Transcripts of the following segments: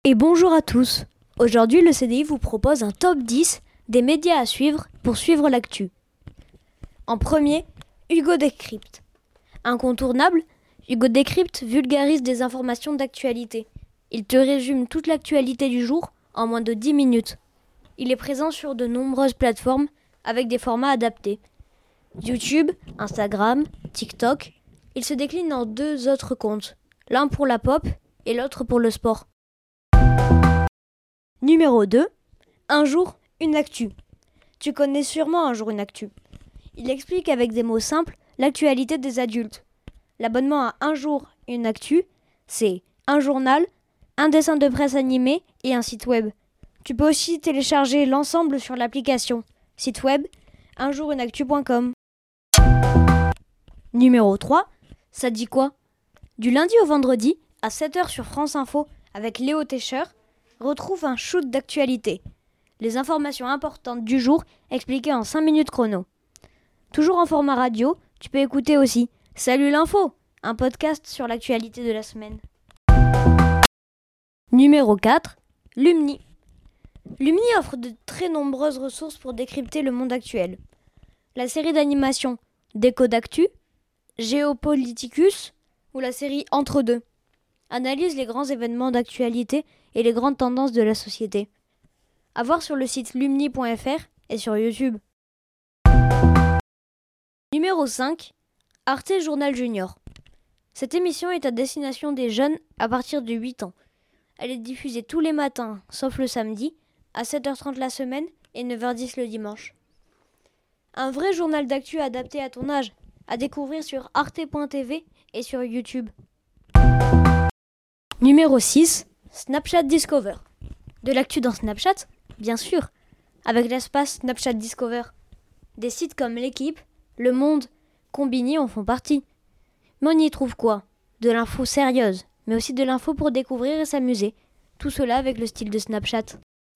Et bonjour à tous. Aujourd'hui, le CDI vous propose un top 10 des médias à suivre pour suivre l'actu. En premier, Hugo Décrypte. Incontournable, Hugo Décrypte vulgarise des informations d'actualité. Il te résume toute l'actualité du jour en moins de 10 minutes. Il est présent sur de nombreuses plateformes avec des formats adaptés. YouTube, Instagram, TikTok. Il se décline en 2 autres comptes, l'un pour la pop et l'autre pour le sport. Numéro 2. Un jour, une actu. Tu connais sûrement Un jour, une actu. Il explique avec des mots simples l'actualité des adultes. L'abonnement à Un jour, une actu, c'est un journal, un dessin de presse animé et un site web. Tu peux aussi télécharger l'ensemble sur l'application. Site web, unjournactu.com. Numéro 3. Ça dit quoi ? Du lundi au vendredi, à 7h sur France Info, avec Léo Técheur, retrouve un shoot d'actualité. Les informations importantes du jour expliquées en 5 minutes chrono. Toujours en format radio, tu peux écouter aussi Salut l'info, un podcast sur l'actualité de la semaine. Numéro 4. Lumni. Lumni offre de très nombreuses ressources pour décrypter le monde actuel. La série d'animation Décode Actu, Géopoliticus ou la série Entre deux analyse les grands événements d'actualité et les grandes tendances de la société. À voir sur le site lumni.fr et sur YouTube. Numéro 5. Arte Journal Junior. Cette émission est à destination des jeunes à partir de 8 ans. Elle est diffusée tous les matins, sauf le samedi, à 7h30 la semaine et 9h10 le dimanche. Un vrai journal d'actu adapté à ton âge, à découvrir sur arte.tv et sur YouTube. Numéro 6. Snapchat Discover. De l'actu dans Snapchat, bien sûr, avec l'espace Snapchat Discover. Des sites comme L'Équipe, Le Monde, Combini en font partie. Mais on y trouve quoi ? De l'info sérieuse, mais aussi de l'info pour découvrir et s'amuser. Tout cela avec le style de Snapchat.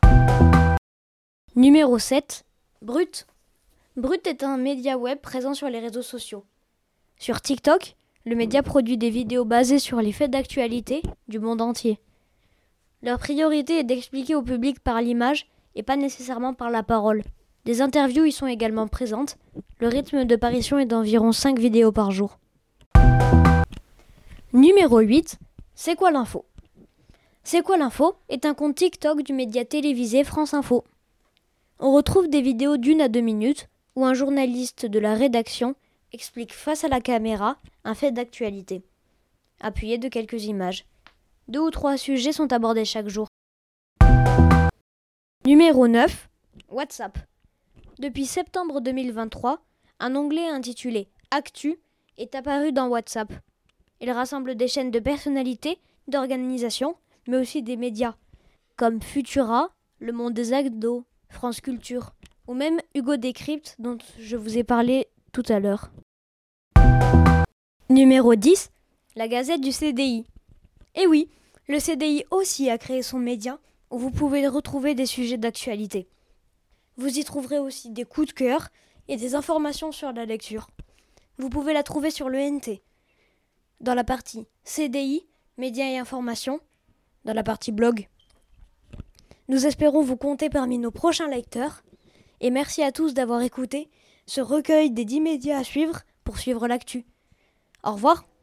Numéro 7. Brut. Brut est un média web présent sur les réseaux sociaux. Sur TikTok, le média produit des vidéos basées sur les faits d'actualité du monde entier. Leur priorité est d'expliquer au public par l'image et pas nécessairement par la parole. Des interviews y sont également présentes. Le rythme de parution est d'environ 5 vidéos par jour. Numéro 8. C'est quoi l'info ? C'est quoi l'info est un compte TikTok du média télévisé France Info. On retrouve des vidéos d'1 à 2 minutes où un journaliste de la rédaction explique face à la caméra un fait d'actualité, appuyé de quelques images. 2 ou 3 sujets sont abordés chaque jour. Numéro 9. WhatsApp. Depuis septembre 2023, un onglet intitulé Actu est apparu dans WhatsApp. Il rassemble des chaînes de personnalités, d'organisations, mais aussi des médias, comme Futura, Le Monde des Ados, France Culture, ou même Hugo Décrypte dont je vous ai parlé tout à l'heure. Numéro 10. La Gazette du CDI. Et oui, le CDI aussi a créé son média où vous pouvez retrouver des sujets d'actualité. Vous y trouverez aussi des coups de cœur et des informations sur la lecture. Vous pouvez la trouver sur le NT, dans la partie CDI, médias et informations, dans la partie blog. Nous espérons vous compter parmi nos prochains lecteurs et merci à tous d'avoir écouté ce recueil des 10 médias à suivre pour suivre l'actu. Au revoir.